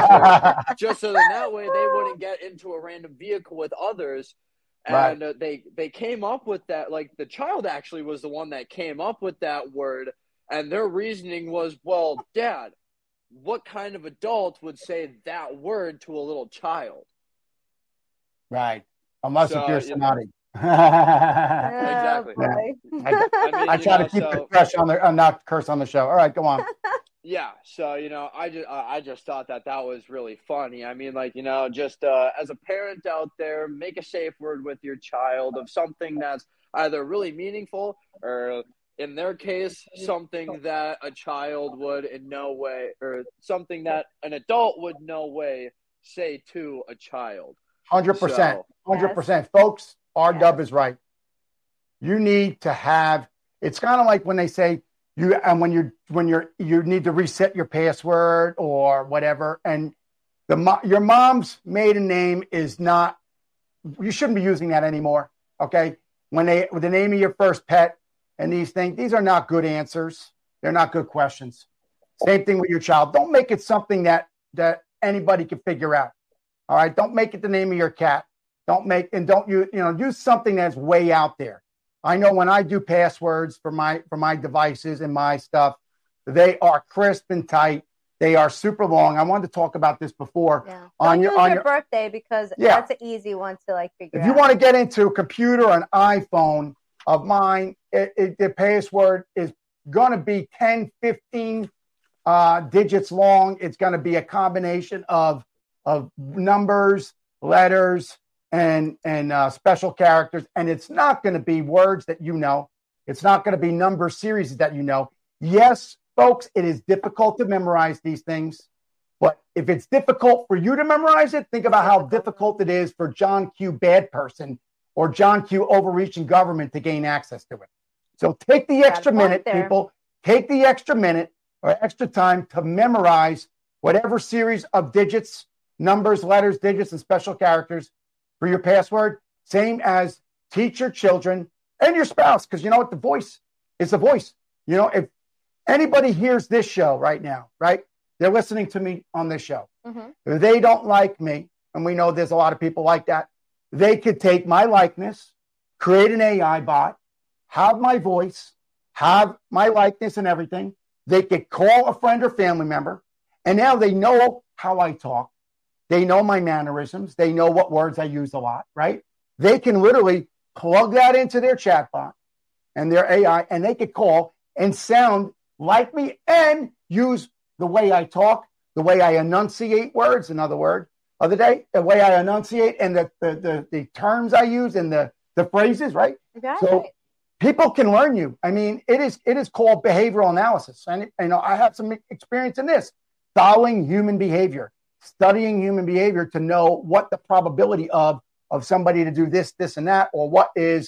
get into a random vehicle with others. And they came up with that. The child actually was the one that came up with that word, and their reasoning was, well, Dad, what kind of adult would say that word to a little child? Right. Unless if you're Sinati. Exactly. I try to keep it fresh on the not curse on the show. All right, go on. Yeah, so I just thought that was really funny. I mean, just as a parent out there, make a safe word with your child of something that's either really meaningful or, in their case, something that a child would in no way, or something that an adult would no way say to a child. 100%. 100%. Folks, R-Dub is right. You need to have, it's kind of like when they say you need to reset your password or whatever, and your mom's maiden name is not, you shouldn't be using that anymore. Okay. With the name of your first pet and these things, these are not good answers. They're not good questions. Same thing with your child. Don't make it something that anybody can figure out. All right. Don't make it the name of your cat. Use something that's way out there. I know when I do passwords for my devices and my stuff, they are crisp and tight. They are super long. I wanted to talk about this before. Yeah. On your birthday, because that's an easy one to figure out. If you want to get into a computer or an iPhone of mine, the password is going to be 10, 15 digits long. It's going to be a combination of numbers, letters, and special characters, and it's not going to be words that you know. It's not going to be number series that you know. Yes, folks, it is difficult to memorize these things, but if it's difficult for you to memorize it, think about how difficult it is for John Q. Bad Person or John Q. Overreaching Government to gain access to it. So take the extra minute, people. Take the extra minute or extra time to memorize whatever series of digits, numbers, letters, digits, and special characters for your password. Same as teach your children and your spouse, because you know what? The voice is the voice. You know, if anybody hears this show right now, right? They're listening to me on this show. If they don't like me, and we know there's a lot of people like that, they could take my likeness, create an AI bot, have my voice, have my likeness and everything. They could call a friend or family member, and now they know how I talk. They know my mannerisms. They know what words I use a lot, right? They can literally plug that into their chatbot and their AI, and they could call and sound like me and use the way I talk, the way I enunciate words, in other words, the way I enunciate and the terms I use and the phrases, right? Exactly. So people can learn you. I mean, it is called behavioral analysis. And you know, I have some experience in this, following human behavior, studying human behavior to know what the probability of somebody to do this, and that, or what is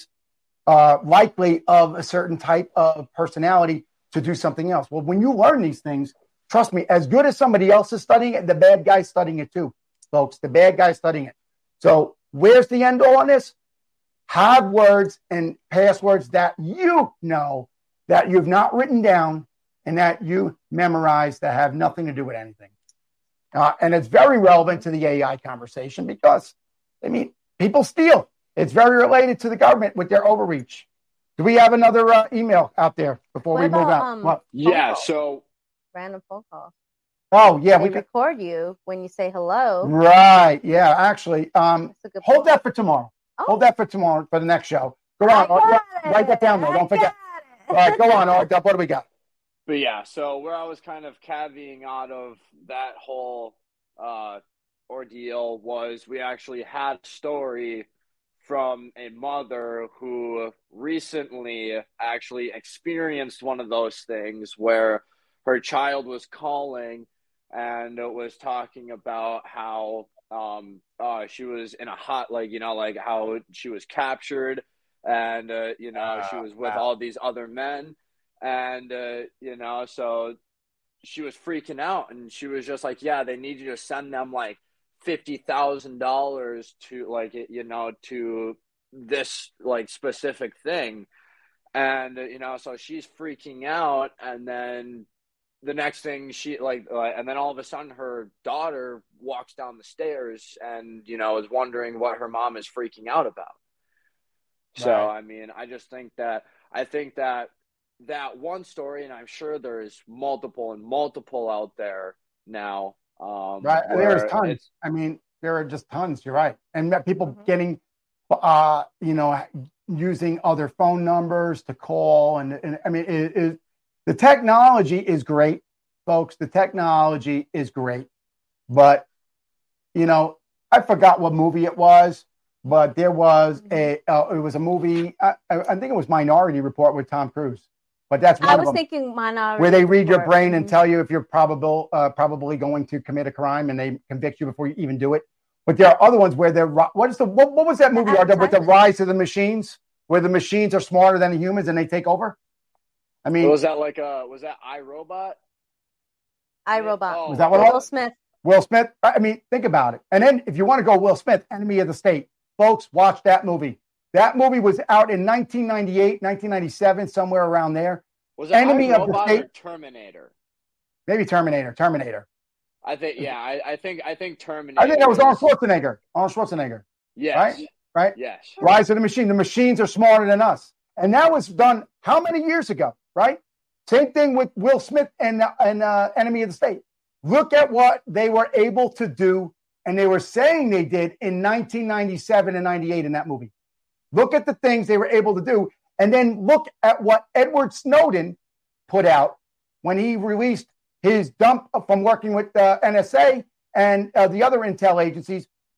likely of a certain type of personality to do something else. Well, when you learn these things, trust me, as good as somebody else is studying it, the bad guy's studying it too, folks. The bad guy's studying it. So where's the end all on this? Have words and passwords that you know, that you've not written down, and that you memorize, that have nothing to do with anything. And it's very relevant to the AI conversation because, I mean, people steal. It's very related to the government with their overreach. Do we have another email out there before we move out? Yeah, so random phone call. Oh, yeah. We record you when you say hello. Right. Yeah, actually. Hold that for tomorrow. Oh. Hold that for tomorrow for the next show. Go on. Write that down, though. Don't forget. All right, go on. What do we got? But yeah, so where I was kind of caveating out of that whole ordeal was we actually had a story from a mother who recently actually experienced one of those things where her child was calling and was talking about how she was in a hot, like how she was captured and, she was with all these other men. And, so she was freaking out and she was just like, yeah, they need you to send them like $50,000 to to this like specific thing. And, so she's freaking out. And then the next thing and then all of a sudden her daughter walks down the stairs and, is wondering what her mom is freaking out about. Right. So, I mean, I think that one story, and I'm sure there's multiple out there now. Right. There's tons. I mean, there are just tons. You're right. And people getting, using other phone numbers to call. And I mean, the technology is great, folks. The technology is great. But, I forgot what movie it was, but there was it was a movie. I think it was Minority Report with Tom Cruise. But that's one I of was them, thinking Minority where they read your Report. brain and tell you if you're probably going to commit a crime, and they convict you before you even do it. But there are other ones where what was that movie with the rise of the machines, where the machines are smarter than the humans and they take over? I mean, was that iRobot? iRobot. Oh, was that what? Will Smith. Will Smith. I mean, think about it. And then if you want to go Will Smith, Enemy of the State, folks, watch that movie. That movie was out in 1998, 1997, somewhere around there. Was it Enemy of the State? Or Terminator? Maybe Terminator. I think, yeah, I think Terminator. I think that was Arnold Schwarzenegger. Yes. Right? Yes. Rise of the Machine. The machines are smarter than us. And that was done how many years ago, right? Same thing with Will Smith and Enemy of the State. Look at what they were able to do, and they were saying they did in 1997 and 98 in that movie. Look at the things they were able to do, and then look at what Edward Snowden put out when he released his dump from working with the NSA and the other intel agencies,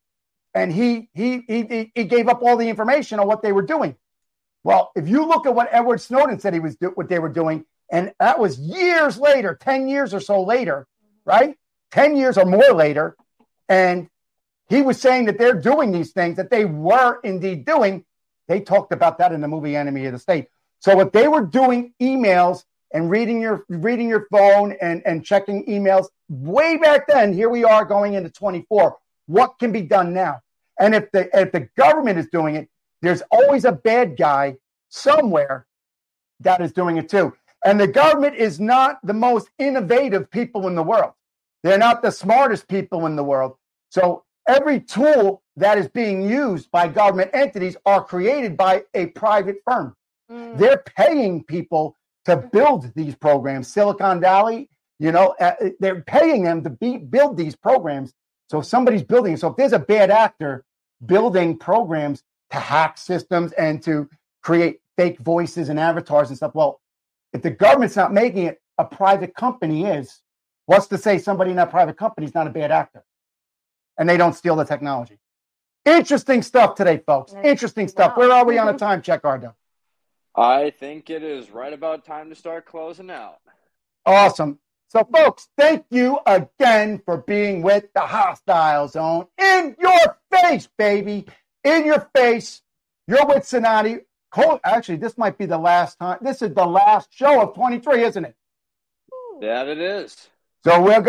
and he gave up all the information on what they were doing. Well, if you look at what Edward Snowden said what they were doing, and that was years later, 10 years or so later, right? 10 years or more later, and he was saying that they're doing these things that they were indeed doing. They talked about that in the movie Enemy of the State. So if they were doing emails and reading your phone and checking emails way back then, here we are going into 24. What can be done now? And if the government is doing it, there's always a bad guy somewhere that is doing it too. And the government is not the most innovative people in the world. They're not the smartest people in the world. So every tool that is being used by government entities are created by a private firm. They're paying people to build these programs. Silicon Valley, they're paying them to build these programs. So if somebody's building it. So if there's a bad actor building programs to hack systems and to create fake voices and avatars and stuff, well, if the government's not making it, a private company is. What's to say somebody in that private company is not a bad actor and they don't steal the technology? Interesting stuff today, folks. Interesting stuff. Where are we on a time check, Ardo? I think it is right about time to start closing out. Awesome. So, folks, thank you again for being with the Hostile Zone. In your face, baby. In your face. You're with Sonati. Actually, this might be the last time. This is the last show of 23, isn't it? That it is. So we're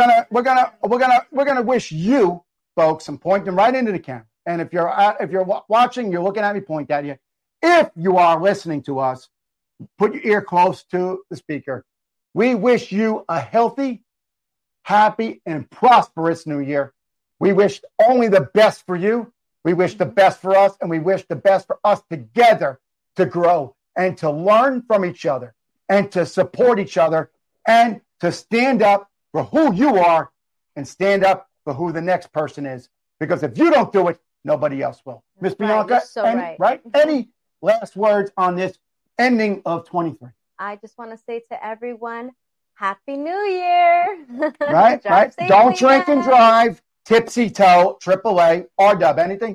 gonna wish you, folks, and point them right into the camera. And if you're watching, you're looking at me, point at you. If you are listening to us, put your ear close to the speaker. We wish you a healthy, happy, and prosperous new year. We wish only the best for you. We wish the best for us, and we wish the best for us together to grow and to learn from each other and to support each other and to stand up for who you are and stand up for who the next person is. Because if you don't do it, nobody else will. Miss Bianca, any last words on this ending of 23? I just want to say to everyone, Happy New Year. Right. Don't drink and drive. Tipsy toe, AAA, R-Dub, anything?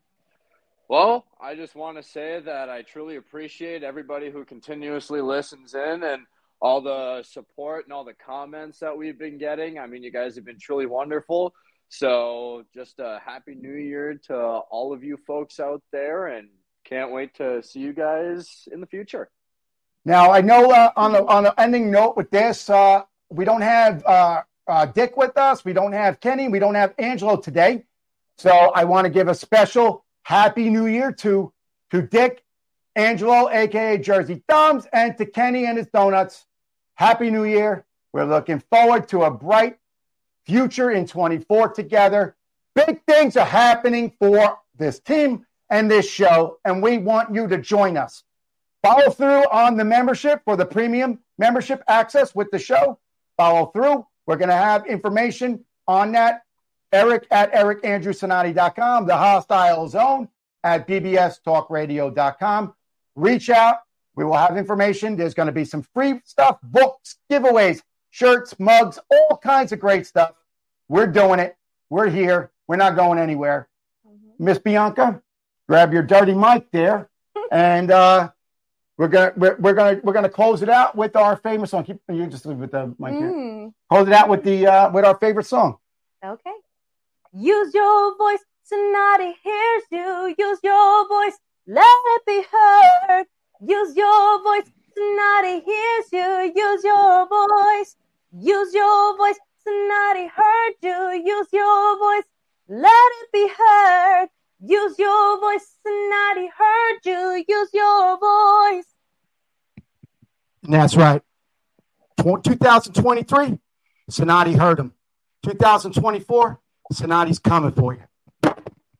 Well, I just want to say that I truly appreciate everybody who continuously listens in and all the support and all the comments that we've been getting. I mean, you guys have been truly wonderful. So just a Happy New Year to all of you folks out there, and can't wait to see you guys in the future. Now, I know on the ending note with this, we don't have Dick with us. We don't have Kenny. We don't have Angelo today. So I want to give a special Happy New Year to Dick, Angelo, a.k.a. Jersey Thumbs, and to Kenny and his donuts. Happy New Year. We're looking forward to a bright future in 24 together. Big things are happening for this team and this show, and we want you to join us. Follow through on the membership for the premium membership access with the show. Follow through. We're going to have information on that. Eric at ericandrewsonati.com. The Hostile Zone at bbstalkradio.com. Reach out. We will have information. There's going to be some free stuff, books, giveaways, shirts, mugs, all kinds of great stuff. We're doing it. We're here. We're not going anywhere. Miss Bianca, grab your dirty mic there, and we're gonna close it out with our famous song. You just leave with the mic here. Close it out with our favorite song. Okay. Use your voice, Sonati hears you. Use your voice, let it be heard. Use your voice, Sonati hears you. Use your voice. Use your voice, Sonati heard you. Use your voice, let it be heard. Use your voice, Sonati heard you. Use your voice. That's right. 2023, Sonati heard him. 2024, Sonati's coming for you.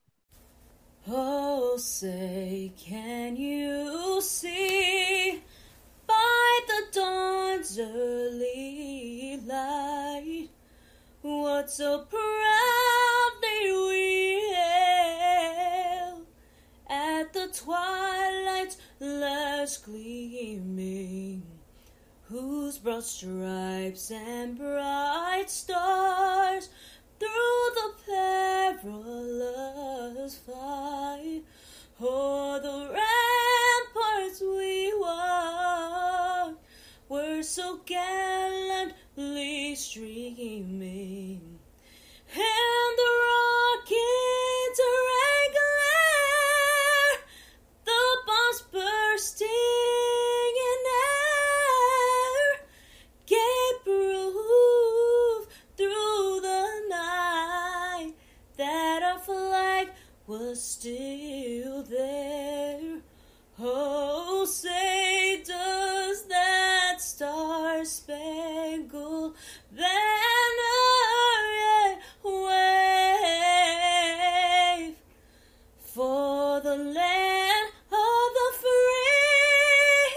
Oh, say, can you see by the dawn's early light what so proudly we hailed at the twilight's last gleaming, whose broad stripes and bright stars through the perilous o'er the ramparts we walk, were so gallantly streaming, and the rockets rang glare, the bombs bursting in air, gave proof through the night that our flag was still there. Oh, say does that star-spangled banner yet wave for the land of the free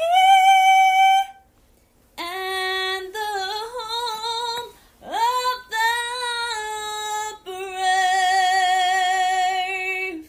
and the home of the brave.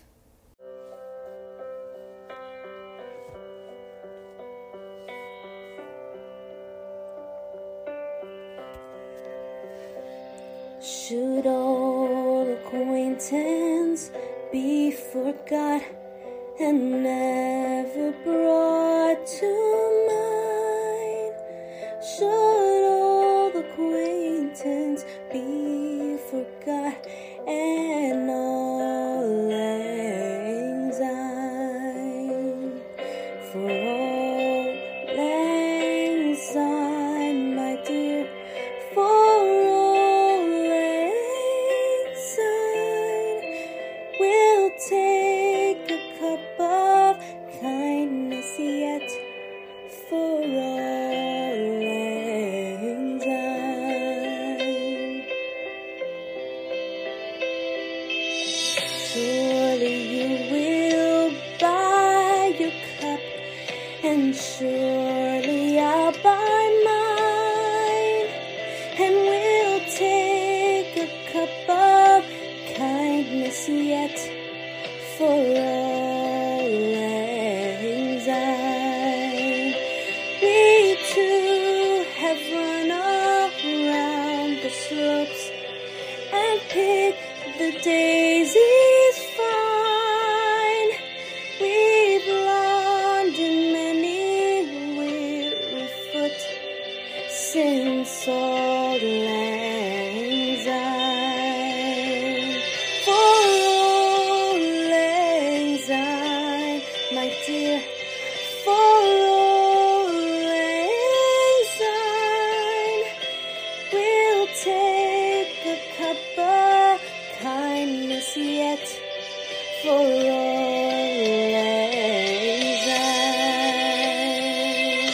Should old acquaintance be forgot and never brought to mind? Should old acquaintance be forgot and all lang syne? For all lang syne, my dear, for all lang syne, we'll take a cup of kindness yet for all lang syne. Surely you will buy your cup, and surely I'll buy mine, and we'll take a cup of kindness yet for all lang syne. We too have run around the slopes and picked the daisies fine. We've wandered many weary foot since auld lang syne. For auld lang syne, my dear, for auld lang syne, we'll take a cup of kindness yet for all lang syne.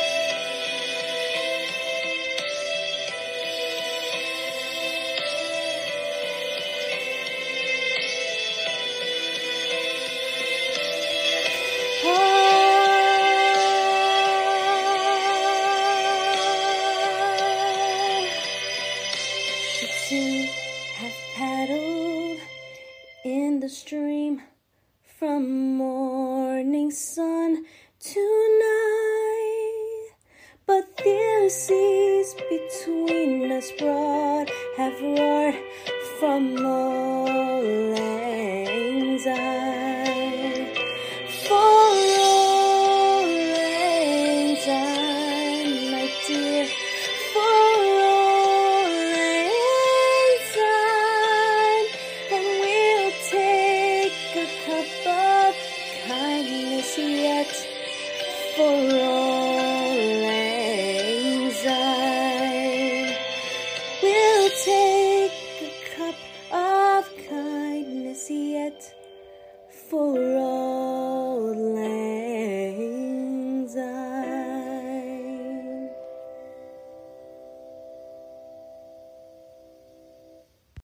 Should soon have paddled in the stream from morning sun to night, but the seas between us broad have roared from all lang syne.